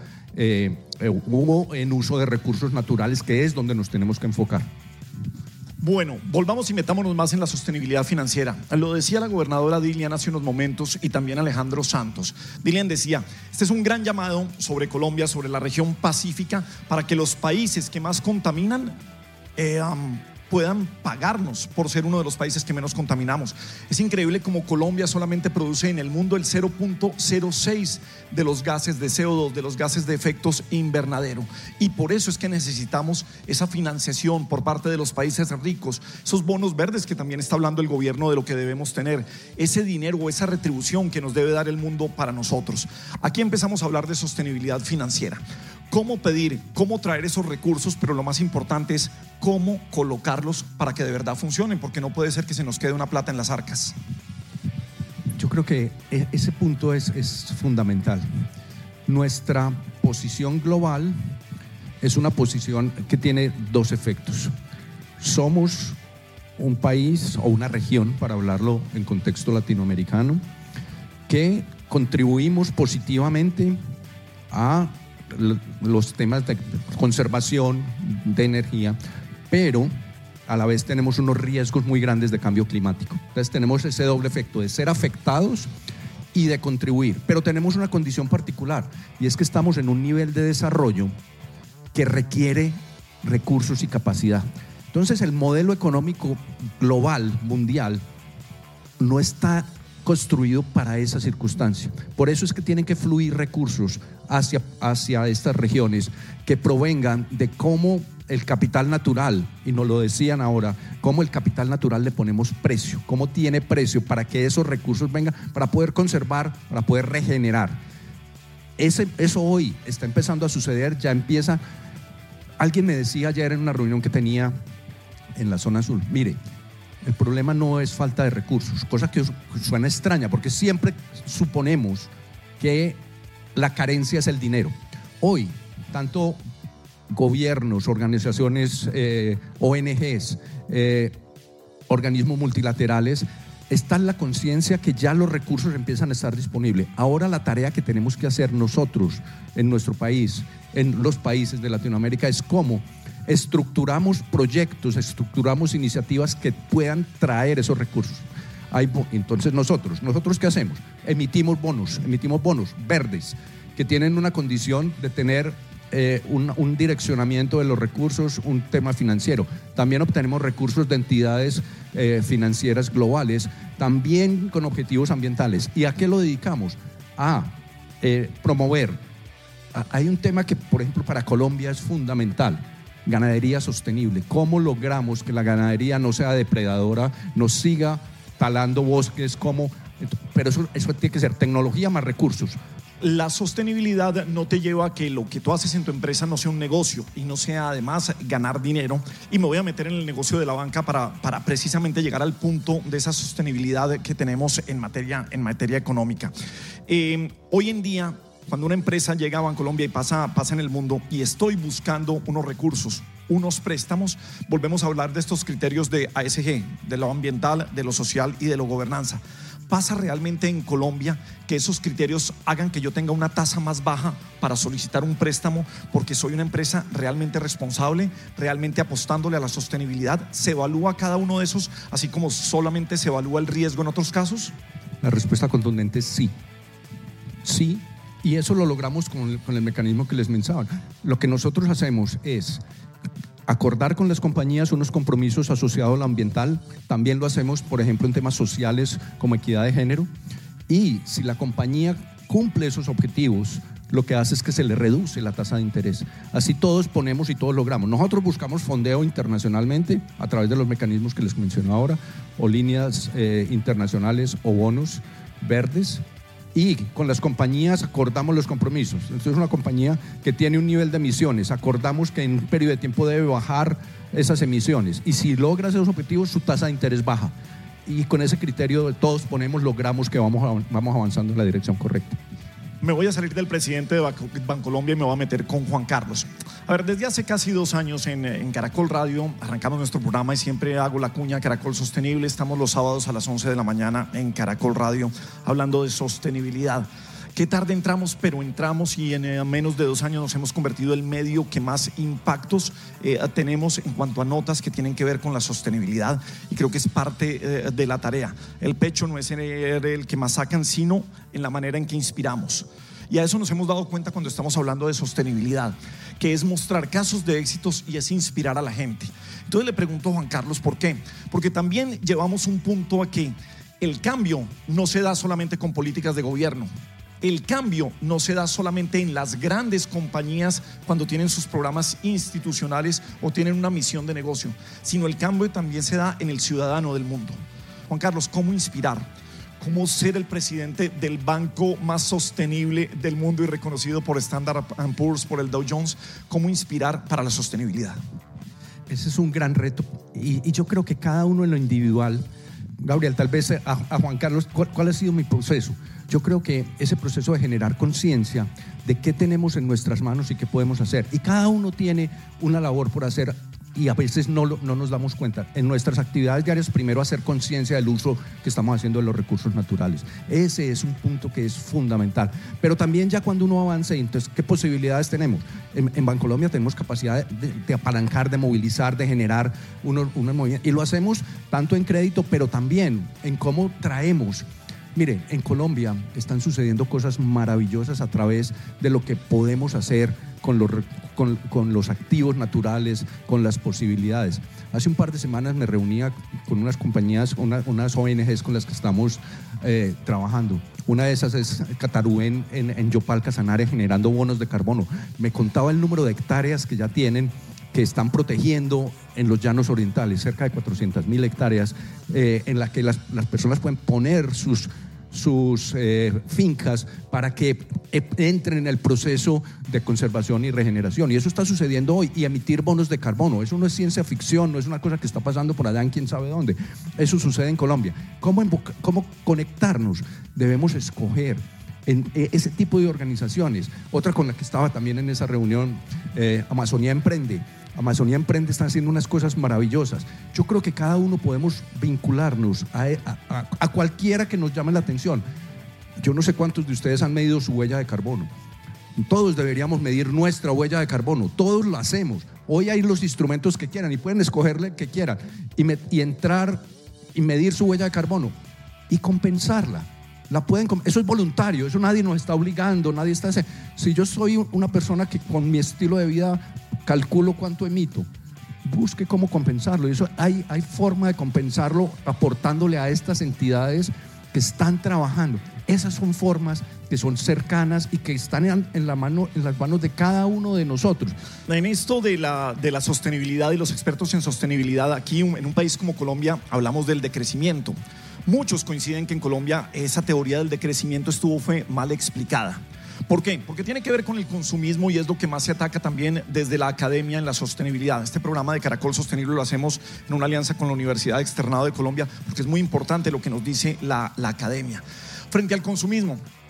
o en uso de recursos naturales, que es donde nos tenemos que enfocar. Bueno, volvamos y metámonos más en la sostenibilidad financiera. Lo decía la gobernadora Dilian hace unos momentos y también Alejandro Santos. Dilian decía, este es un gran llamado sobre Colombia, sobre la región pacífica, para que los países que más contaminan puedan pagarnos por ser uno de los países que menos contaminamos. Es increíble como Colombia solamente produce en el mundo el 0.06 de los gases de CO2, de los gases de efectos invernadero, y por eso es que necesitamos esa financiación por parte de los países ricos, esos bonos verdes que también está hablando el gobierno de lo que debemos tener, ese dinero o esa retribución que nos debe dar el mundo para nosotros. Aquí empezamos a hablar de sostenibilidad financiera. Cómo pedir, cómo traer esos recursos, pero lo más importante es cómo colocarlos para que de verdad funcionen, porque no puede ser que se nos quede una plata en las arcas. Yo creo que ese punto es fundamental. Nuestra posición global es una posición que tiene dos efectos. Somos un país o una región, para hablarlo en contexto latinoamericano, que contribuimos positivamente a los temas de conservación de energía, pero a la vez tenemos unos riesgos muy grandes de cambio climático. Entonces tenemos ese doble efecto de ser afectados y de contribuir, pero tenemos una condición particular, y es que estamos en un nivel de desarrollo que requiere recursos y capacidad. Entonces el modelo económico global, mundial, no está construido para esa circunstancia. Por eso es que tienen que fluir recursos hacia estas regiones que provengan de cómo el capital natural, y nos lo decían ahora, cómo el capital natural le ponemos precio, cómo tiene precio para que esos recursos vengan, para poder conservar, para poder regenerar. Eso hoy está empezando a suceder, ya empieza. Alguien me decía ayer en una reunión que tenía en la zona sur, mire, el problema no es falta de recursos, cosa que suena extraña porque siempre suponemos que la carencia es el dinero. Hoy, tanto gobiernos, organizaciones, ONGs, organismos multilaterales, está en la conciencia que ya los recursos empiezan a estar disponibles. Ahora la tarea que tenemos que hacer nosotros en nuestro país, en los países de Latinoamérica, es cómo estructuramos proyectos, estructuramos iniciativas que puedan traer esos recursos. Entonces nosotros ¿qué hacemos? Emitimos bonos verdes que tienen una condición de tener un direccionamiento de los recursos, un tema financiero. También obtenemos recursos de entidades financieras globales, también con objetivos ambientales. ¿Y a qué lo dedicamos? A promover. Hay un tema que, por ejemplo, para Colombia es fundamental: ganadería sostenible. ¿Cómo logramos que la ganadería no sea depredadora, no siga talando bosques? Pero eso tiene que ser tecnología más recursos. La sostenibilidad no te lleva a que lo que tú haces en tu empresa no sea un negocio y no sea además ganar dinero. Y me voy a meter en el negocio de la banca para precisamente llegar al punto de esa sostenibilidad que tenemos en materia económica. Hoy en día, cuando una empresa llega a Bancolombia y pasa en el mundo y estoy buscando unos recursos, unos préstamos, volvemos a hablar de estos criterios de ASG, de lo ambiental, de lo social y de lo gobernanza. ¿Pasa realmente en Colombia que esos criterios hagan que yo tenga una tasa más baja para solicitar un préstamo porque soy una empresa realmente responsable, realmente apostándole a la sostenibilidad? ¿Se evalúa cada uno de esos, así como solamente se evalúa el riesgo en otros casos? La respuesta contundente es sí. Sí, y eso lo logramos con el mecanismo que les mencionaba. Lo que nosotros hacemos es acordar con las compañías unos compromisos asociados a lo ambiental. También lo hacemos, por ejemplo, en temas sociales como equidad de género. Y si la compañía cumple esos objetivos, lo que hace es que se le reduce la tasa de interés. Así todos ponemos y todos logramos. Nosotros buscamos fondeo internacionalmente a través de los mecanismos que les menciono ahora, o líneas internacionales o bonos verdes. Y con las compañías acordamos los compromisos. Entonces, una compañía que tiene un nivel de emisiones, acordamos que en un periodo de tiempo debe bajar esas emisiones. Y si logra esos objetivos, su tasa de interés baja. Y con ese criterio todos logramos que vamos avanzando en la dirección correcta. Me voy a salir del presidente de Bancolombia y me voy a meter con Juan Carlos. A ver, desde hace casi 2 años en Caracol Radio arrancamos nuestro programa y siempre hago la cuña Caracol Sostenible. Estamos los sábados a las 11 de la mañana en Caracol Radio hablando de sostenibilidad. Qué tarde entramos, pero entramos y en menos de 2 años nos hemos convertido en el medio que más impactos tenemos en cuanto a notas que tienen que ver con la sostenibilidad, y creo que es parte de la tarea. El pecho no es el que más sacan, sino en la manera en que inspiramos. Y a eso nos hemos dado cuenta cuando estamos hablando de sostenibilidad, que es mostrar casos de éxitos y es inspirar a la gente. Entonces le pregunto a Juan Carlos, ¿por qué? Porque también llevamos un punto a que el cambio no se da solamente con políticas de gobierno. El cambio no se da solamente en las grandes compañías cuando tienen sus programas institucionales o tienen una misión de negocio, sino el cambio también se da en el ciudadano del mundo. Juan Carlos, ¿cómo inspirar? ¿Cómo ser el presidente del banco más sostenible del mundo y reconocido por Standard & Poor's, por el Dow Jones? ¿Cómo inspirar para la sostenibilidad? Ese es un gran reto y yo creo que cada uno en lo individual. Gabriel, tal vez a Juan Carlos, ¿cuál ha sido mi proceso? Yo creo que ese proceso de generar conciencia de qué tenemos en nuestras manos y qué podemos hacer. Y cada uno tiene una labor por hacer y a veces no nos damos cuenta. En nuestras actividades diarias, primero hacer conciencia del uso que estamos haciendo de los recursos naturales. Ese es un punto que es fundamental. Pero también ya cuando uno avanza, entonces, ¿qué posibilidades tenemos? En Bancolombia tenemos capacidad de apalancar, de movilizar, de generar unos movimientos. Y lo hacemos tanto en crédito, pero también en cómo traemos. Mire, en Colombia están sucediendo cosas maravillosas a través de lo que podemos hacer con los activos naturales, con las posibilidades. Hace un par de semanas me reunía con unas compañías, unas ONGs con las que estamos trabajando. Una de esas es Catarú en Yopal, Casanare, generando bonos de carbono. Me contaba el número de hectáreas que ya tienen, que están protegiendo en los llanos orientales, cerca de 400.000 hectáreas, en las que las personas pueden poner sus fincas para que entren en el proceso de conservación y regeneración. Y eso está sucediendo hoy. Y emitir bonos de carbono, eso no es ciencia ficción, no es una cosa que está pasando por allá en quién sabe dónde. Eso sucede en Colombia. ¿Cómo conectarnos? Debemos escoger en ese tipo de organizaciones. Otra con la que estaba también en esa reunión, Amazonía Emprende. Amazonía Emprende está haciendo unas cosas maravillosas. Yo creo que cada uno podemos vincularnos a cualquiera que nos llame la atención. Yo no sé cuántos de ustedes han medido su huella de carbono. Todos deberíamos medir nuestra huella de carbono. Todos lo hacemos. Hoy hay los instrumentos que quieran y pueden escogerle que quieran y entrar y medir su huella de carbono y compensarla. Eso es voluntario, eso nadie nos está obligando, nadie está haciendo. Si yo soy una persona que con mi estilo de vida calculo cuánto emito, busque cómo compensarlo. Y eso hay forma de compensarlo aportándole a estas entidades que están trabajando. Esas son formas que son cercanas y que están en las manos de cada uno de nosotros. En esto de la sostenibilidad y los expertos en sostenibilidad, aquí en un país como Colombia hablamos del decrecimiento. Muchos coinciden que en Colombia esa teoría del decrecimiento fue mal explicada. ¿Por qué? Porque tiene que ver con el consumismo y es lo que más se ataca también desde la academia en la sostenibilidad. Este programa de Caracol Sostenible lo hacemos en una alianza con la Universidad Externado de Colombia porque es muy importante lo que nos dice la academia. Frente al consumismo,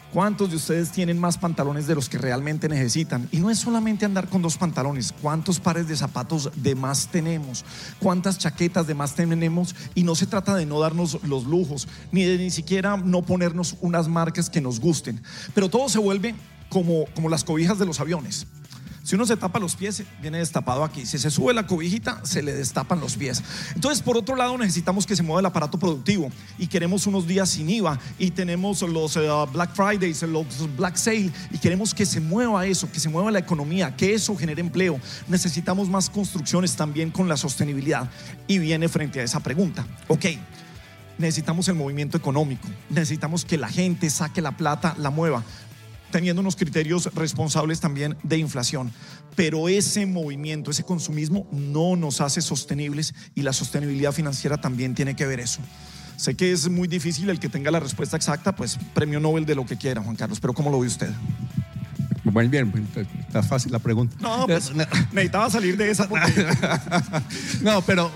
¿Cuántos de ustedes tienen más pantalones de los que realmente necesitan? Y no es solamente andar con 2 pantalones. ¿Cuántos pares de zapatos de más tenemos? ¿Cuántas chaquetas de más tenemos? Y no se trata de no darnos los lujos, ni siquiera no ponernos unas marcas que nos gusten. Pero todo se vuelve como las cobijas de los aviones. Si uno se tapa los pies, viene destapado aquí. Si se sube la cobijita, se le destapan los pies. Entonces, por otro lado, necesitamos que se mueva el aparato productivo y queremos unos días sin IVA y tenemos los Black Fridays, los Black Sale, y queremos que se mueva eso, que se mueva la economía, que eso genere empleo. Necesitamos más construcciones también con la sostenibilidad. Y viene frente a esa pregunta. Ok, necesitamos el movimiento económico, necesitamos que la gente saque la plata, la mueva, teniendo unos criterios responsables también de inflación. Pero ese movimiento, ese consumismo no nos hace sostenibles, y la sostenibilidad financiera también tiene que ver eso. Sé que es muy difícil, el que tenga la respuesta exacta, pues premio Nobel de lo que quiera, Juan Carlos, pero ¿cómo lo ve usted? Muy bien, está fácil la pregunta. No, pues necesitaba salir de esa porque... No, pero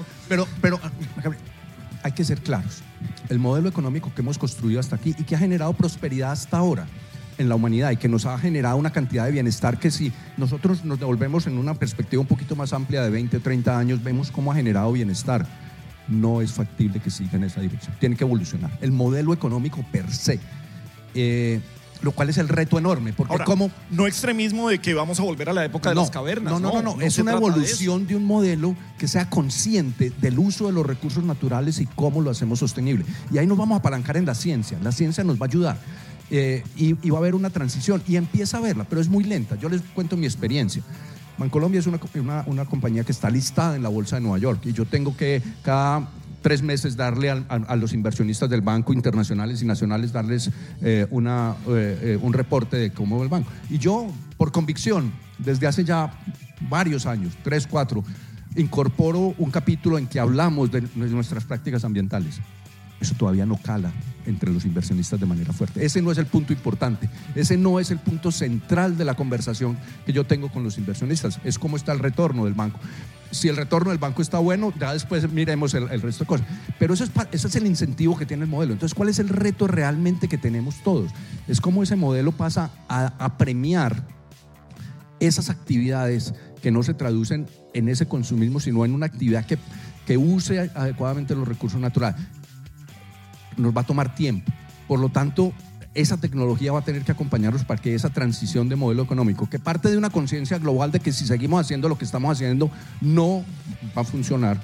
hay que ser claros. El modelo económico que hemos construido hasta aquí y que ha generado prosperidad hasta ahora en la humanidad y que nos ha generado una cantidad de bienestar que, si nosotros nos devolvemos en una perspectiva un poquito más amplia de 20, 30 años, vemos cómo ha generado bienestar. No es factible que siga en esa dirección. Tiene que evolucionar el modelo económico per se, lo cual es el reto enorme. Porque ahora, no extremismo de que vamos a volver a la época de las cavernas. No. Es una evolución de un modelo que sea consciente del uso de los recursos naturales y cómo lo hacemos sostenible. Y ahí nos vamos a apalancar en la ciencia. La ciencia nos va a ayudar. Y va a haber una transición, y empieza a verla, pero es muy lenta. Yo les cuento mi experiencia. Bancolombia es una compañía que está listada en la bolsa de Nueva York, y yo tengo que cada 3 meses darle a los inversionistas del banco, internacionales y nacionales, darles un reporte de cómo va el banco. Y yo, por convicción, desde hace ya varios años, 3, 4, incorporo un capítulo en que hablamos de nuestras prácticas ambientales. Eso todavía no cala entre los inversionistas de manera fuerte. Ese no es el punto importante, ese no es el punto central de la conversación que yo tengo con los inversionistas. Es cómo está el retorno del banco. Si el retorno del banco está bueno, ya después miremos el resto de cosas. Pero ese es el incentivo que tiene el modelo. Entonces, ¿cuál es el reto realmente que tenemos todos? Es cómo ese modelo pasa a premiar esas actividades que no se traducen en ese consumismo, sino en una actividad que use adecuadamente los recursos naturales. Nos va a tomar tiempo. Por lo tanto, esa tecnología va a tener que acompañarnos para que esa transición de modelo económico, que parte de una conciencia global de que si seguimos haciendo lo que estamos haciendo, no va a funcionar.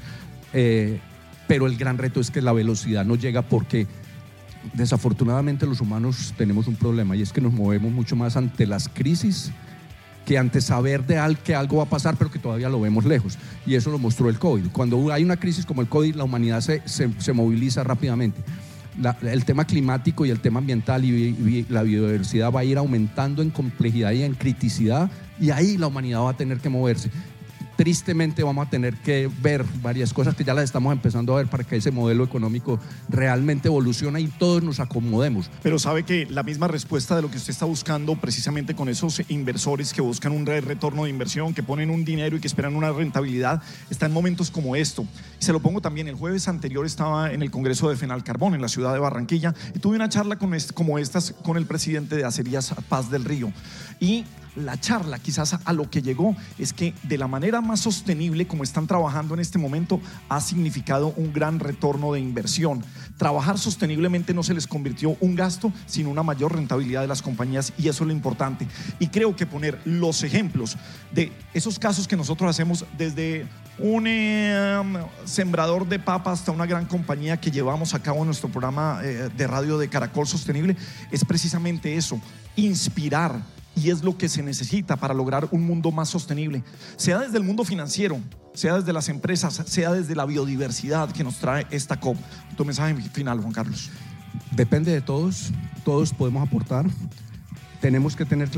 Pero el gran reto es que la velocidad no llega, porque desafortunadamente los humanos tenemos un problema, y es que nos movemos mucho más ante las crisis que ante saber que algo va a pasar, pero que todavía lo vemos lejos. Y eso lo mostró el COVID. Cuando hay una crisis como el COVID, la humanidad se moviliza rápidamente. El tema climático y el tema ambiental y la biodiversidad va a ir aumentando en complejidad y en criticidad, y ahí la humanidad va a tener que moverse. Tristemente vamos a tener que ver varias cosas que ya las estamos empezando a ver para que ese modelo económico realmente evolucione y todos nos acomodemos. Pero sabe que la misma respuesta de lo que usted está buscando, precisamente con esos inversores que buscan un retorno de inversión, que ponen un dinero y que esperan una rentabilidad, está en momentos como esto. Y se lo pongo también, el jueves anterior estaba en el Congreso de Fenalcarbón en la ciudad de Barranquilla, y tuve una charla como estas con el presidente de Acerías Paz del Río. Y la charla quizás a lo que llegó es que de la manera más sostenible como están trabajando en este momento ha significado un gran retorno de inversión. Trabajar sosteniblemente no se les convirtió un gasto, sino una mayor rentabilidad de las compañías, y eso es lo importante. Y creo que poner los ejemplos de esos casos que nosotros hacemos, desde un sembrador de papa hasta una gran compañía que llevamos a cabo en nuestro programa de radio de Caracol Sostenible, es precisamente eso, inspirar. Y es lo que se necesita para lograr un mundo más sostenible, sea desde el mundo financiero, sea desde las empresas, sea desde la biodiversidad que nos trae esta COP. Tu mensaje final, Juan Carlos. Depende de todos podemos aportar. Tenemos que tener claro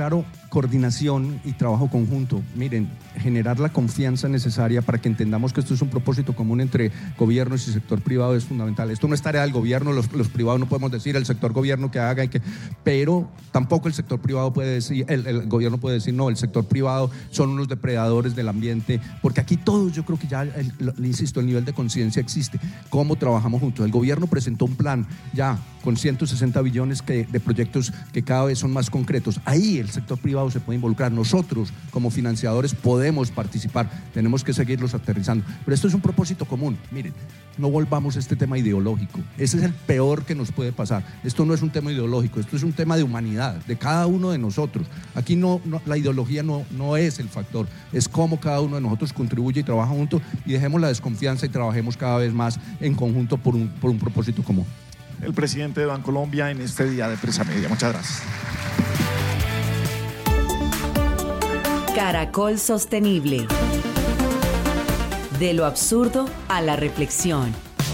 coordinación y trabajo conjunto. Miren, generar la confianza necesaria para que entendamos que esto es un propósito común entre gobiernos y sector privado es fundamental. Esto no es tarea del gobierno, los privados no podemos decir el sector gobierno que haga, pero tampoco el sector privado puede decir, el gobierno puede decir no, el sector privado son unos depredadores del ambiente, porque aquí todos, yo creo que ya, le insisto, el nivel de conciencia existe. ¿Cómo trabajamos juntos? El gobierno presentó un plan ya con 160 billones de proyectos que cada vez son más concretos. Ahí el sector privado se puede involucrar. Nosotros, como financiadores, podemos participar. Tenemos que seguirlos aterrizando. Pero esto es un propósito común. Miren, no volvamos a este tema ideológico. Ese es el peor que nos puede pasar. Esto no es un tema ideológico, esto es un tema de humanidad, de cada uno de nosotros. Aquí la ideología no es el factor, es cómo cada uno de nosotros contribuye y trabaja juntos, y dejemos la desconfianza y trabajemos cada vez más en conjunto por un propósito común. El presidente de Bancolombia en este día de Presa Media. Muchas gracias. Caracol Sostenible. De lo absurdo a la reflexión.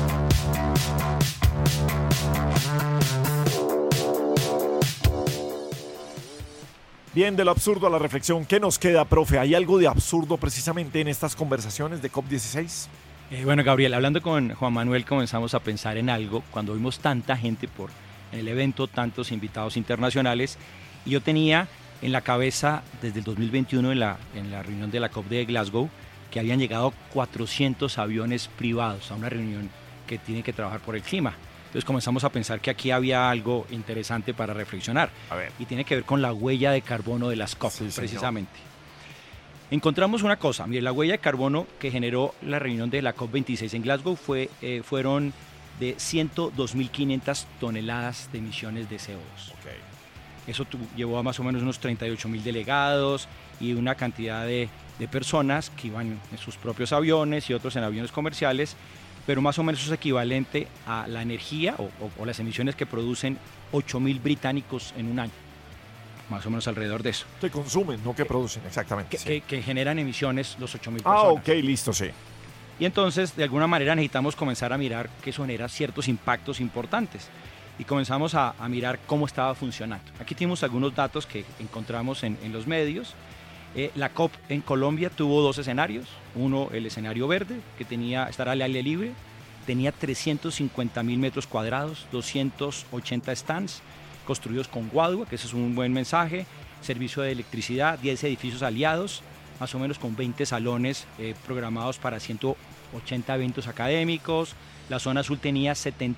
Bien, de lo absurdo a la reflexión, ¿qué nos queda, profe? ¿Hay algo de absurdo precisamente en estas conversaciones de COP16? Bueno, Gabriel, hablando con Juan Manuel comenzamos a pensar en algo cuando vimos tanta gente en el evento, tantos invitados internacionales, y yo tenía en la cabeza desde el 2021 en la reunión de la COP de Glasgow que habían llegado 400 aviones privados a una reunión que tiene que trabajar por el clima. Entonces comenzamos a pensar que aquí había algo interesante para reflexionar. A ver. Y tiene que ver con la huella de carbono de las COP, sí, precisamente. Encontramos una cosa, mire, la huella de carbono que generó la reunión de la COP26 en Glasgow fueron de 102.500 toneladas de emisiones de CO2. Okay. Eso llevó a más o menos unos 38.000 delegados y una cantidad de personas que iban en sus propios aviones y otros en aviones comerciales, pero más o menos es equivalente a la energía o las emisiones que producen 8.000 británicos en un año. Más o menos alrededor de eso. Que consumen, no que producen, exactamente. Que generan emisiones los 8.000 personas. Ah, ok, listo, sí. Y entonces, de alguna manera, necesitamos comenzar a mirar que eso genera ciertos impactos importantes. Y comenzamos a mirar cómo estaba funcionando. Aquí tenemos algunos datos que encontramos en los medios. La COP en Colombia tuvo dos escenarios. Uno, el escenario verde, que estará al aire libre. Tenía 350.000 metros cuadrados, 280 stands, construidos con Guadua, que ese es un buen mensaje, servicio de electricidad, 10 edificios aliados, más o menos con 20 salones programados para 180 eventos académicos. La zona azul tenía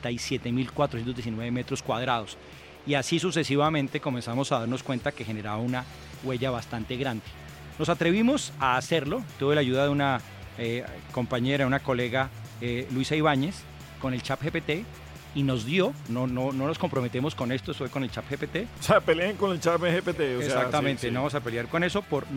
77.419 metros cuadrados. Y así sucesivamente comenzamos a darnos cuenta que generaba una huella bastante grande. Nos atrevimos a hacerlo, tuve la ayuda de una compañera, una colega, Luisa Ibáñez, con el ChatGPT, y nos dio, no nos comprometemos con esto, fue con el ChatGPT. O sea, peleen con el ChatGPT. Exactamente, sí. No vamos a pelear con eso por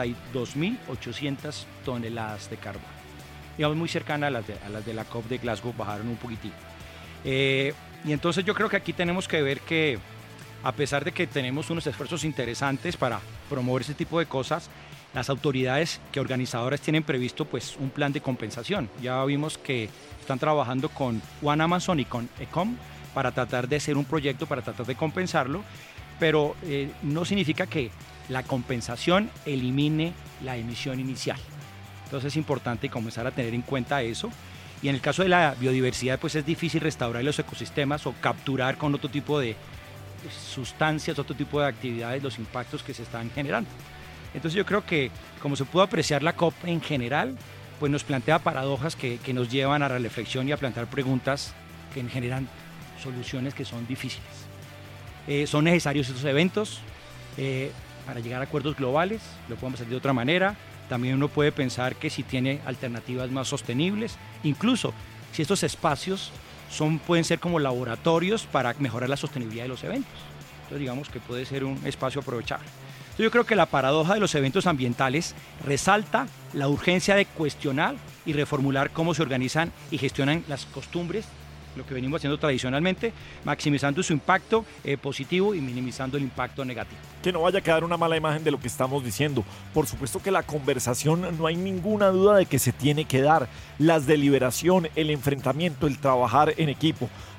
92.800 toneladas de carbono. Digamos, muy cercana a las de la COP de Glasgow, bajaron un poquitito. Y entonces yo creo que aquí tenemos que ver que, a pesar de que tenemos unos esfuerzos interesantes para promover ese tipo de cosas, las autoridades organizadoras tienen previsto pues un plan de compensación. Ya vimos que están trabajando con One Amazon y con Ecom para tratar de hacer un proyecto para tratar de compensarlo, pero no significa que la compensación elimine la emisión inicial. Entonces es importante comenzar a tener en cuenta eso. Y en el caso de la biodiversidad, pues es difícil restaurar los ecosistemas o capturar con otro tipo de sustancias, otro tipo de actividades los impactos que se están generando. Entonces yo creo que, como se pudo apreciar la COP en general, pues nos plantea paradojas que nos llevan a la reflexión y a plantear preguntas que generan soluciones que son difíciles. Son necesarios estos eventos para llegar a acuerdos globales, lo podemos hacer de otra manera. También uno puede pensar que si tiene alternativas más sostenibles, incluso si estos espacios pueden ser como laboratorios para mejorar la sostenibilidad de los eventos. Entonces digamos que puede ser un espacio aprovechable. Entonces yo creo que la paradoja de los eventos ambientales resalta la urgencia de cuestionar y reformular cómo se organizan y gestionan las costumbres, lo que venimos haciendo tradicionalmente, maximizando su impacto positivo y minimizando el impacto negativo. Que no vaya a quedar una mala imagen de lo que estamos diciendo. Por supuesto que la conversación no hay ninguna duda de que se tiene que dar. Las deliberación, el enfrentamiento, el trabajar en equipo.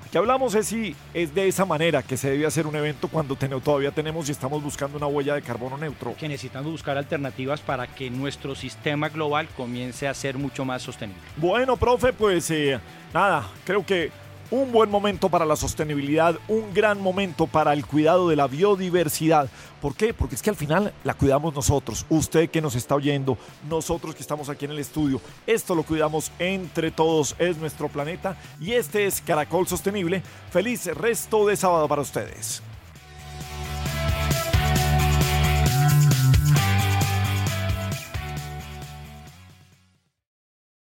Que hablamos es si es de esa manera que se debe hacer un evento cuando todavía tenemos y estamos buscando una huella de carbono neutro. Que necesitamos buscar alternativas para que nuestro sistema global comience a ser mucho más sostenible. Bueno, profe, pues nada, creo que un buen momento para la sostenibilidad, un gran momento para el cuidado de la biodiversidad. ¿Por qué? Porque es que al final la cuidamos nosotros, usted que nos está oyendo, nosotros que estamos aquí en el estudio. Esto lo cuidamos entre todos, es nuestro planeta y este es Caracol Sostenible. Feliz resto de sábado para ustedes.